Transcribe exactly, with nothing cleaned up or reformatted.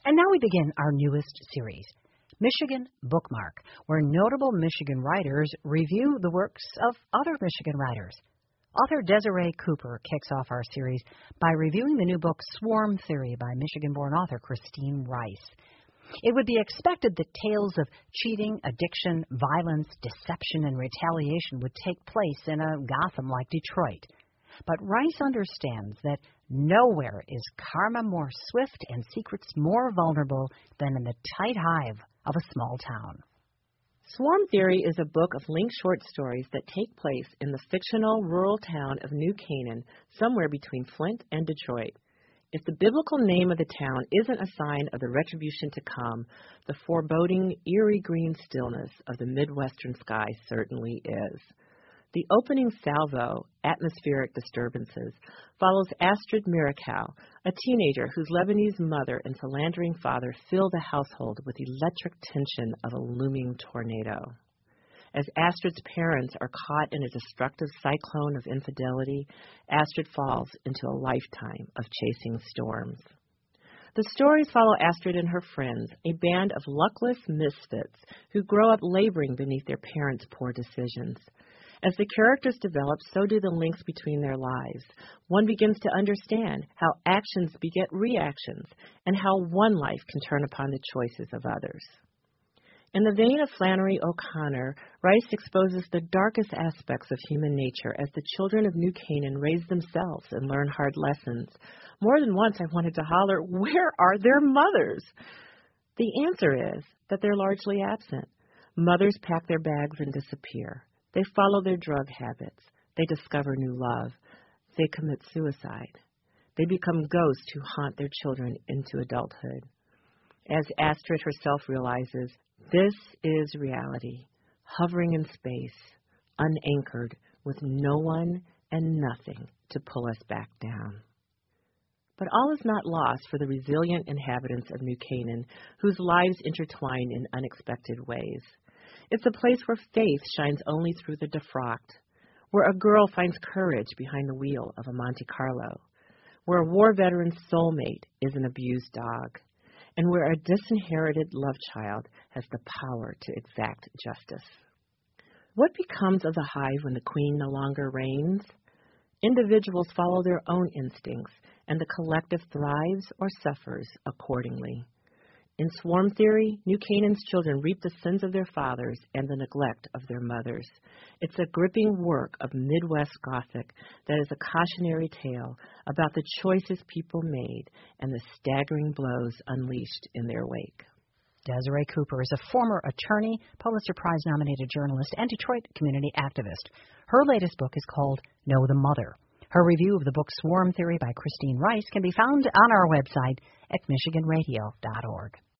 And now we begin our newest series, Michigan Bookmark, where notable Michigan writers review the works of other Michigan writers. Author Desiree Cooper kicks off our series by reviewing the new book Swarm Theory by Michigan-born author Christine Rice. It would be expected that tales of cheating, addiction, violence, deception, and retaliation would take place in a Gotham like Detroit. But Rice understands that nowhere is karma more swift and secrets more vulnerable than in the tight hive of a small town. Swarm Theory is a book of linked short stories that take place in the fictional rural town of New Canaan, somewhere between Flint and Detroit. If the biblical name of the town isn't a sign of the retribution to come, the foreboding, eerie green stillness of the Midwestern sky certainly is. The opening salvo, Atmospheric Disturbances, follows Astrid Mirakow, a teenager whose Lebanese mother and philandering father fill the household with electric tension of a looming tornado. As Astrid's parents are caught in a destructive cyclone of infidelity, Astrid falls into a lifetime of chasing storms. The stories follow Astrid and her friends, a band of luckless misfits who grow up laboring beneath their parents' poor decisions. As the characters develop, so do the links between their lives. One begins to understand how actions beget reactions and how one life can turn upon the choices of others. In the vein of Flannery O'Connor, Rice exposes the darkest aspects of human nature as the children of New Canaan raise themselves and learn hard lessons. More than once I wanted to holler, "Where are their mothers?" The answer is that they're largely absent. Mothers pack their bags and disappear. They follow their drug habits. They discover new love. They commit suicide. They become ghosts who haunt their children into adulthood. As Astrid herself realizes, this is reality, hovering in space, unanchored, with no one and nothing to pull us back down. But all is not lost for the resilient inhabitants of New Canaan, whose lives intertwine in unexpected ways. It's a place where faith shines only through the defrocked, where a girl finds courage behind the wheel of a Monte Carlo, where a war veteran's soulmate is an abused dog, and where a disinherited love child has the power to exact justice. What becomes of the hive when the queen no longer reigns? Individuals follow their own instincts, and the collective thrives or suffers accordingly. In Swarm Theory, New Canaan's children reap the sins of their fathers and the neglect of their mothers. It's a gripping work of Midwest Gothic that is a cautionary tale about the choices people made and the staggering blows unleashed in their wake. Desiree Cooper is a former attorney, Pulitzer Prize-nominated journalist, and Detroit community activist. Her latest book is called Know the Mother. Her review of the book Swarm Theory by Christine Rice can be found on our website at michigan radio dot org.